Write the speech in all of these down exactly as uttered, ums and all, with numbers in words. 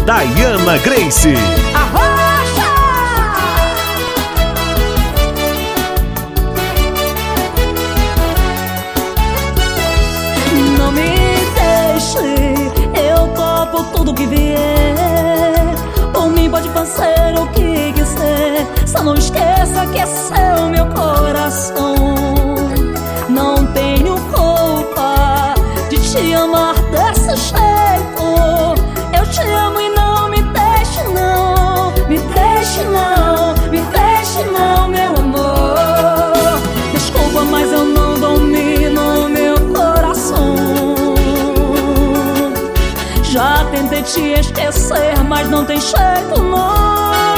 Diana Grace. Arrocha! Não me deixe, eu topo tudo que vier. Por mim pode fazer o que quiser, só não esqueça que esse é o meu coração. Não tenho culpa de te amar desse jeito. Eu te amo e não me deixe não, me deixe não, me deixe não, meu amor. Desculpa, mas eu não domino meu coração. Já tentei te esquecer, mas não tem jeito não.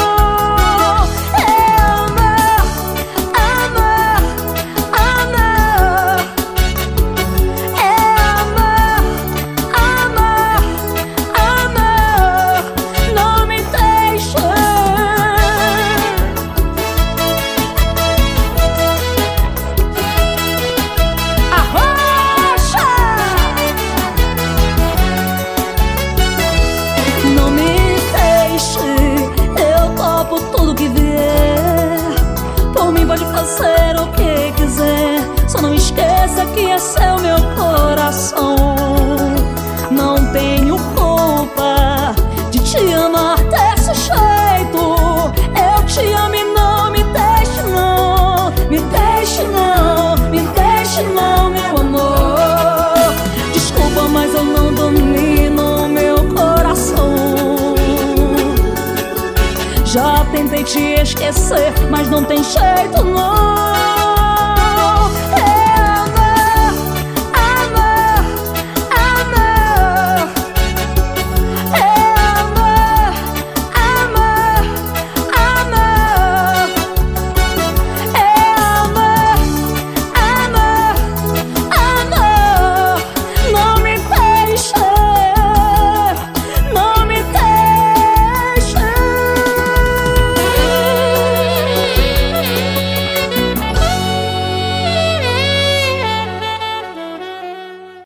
Não me deixe, eu topo tudo que vier. Por mim pode fazer o que quiser, só não esqueça que esse é o meu coração. Não tenho culpa de te amar desse jeito. Eu te amo e não me deixe não, me deixe não, me deixe não, meu amor. Desculpa, mas eu não domino meu coração. Já tentei te esquecer, mas não tem jeito não.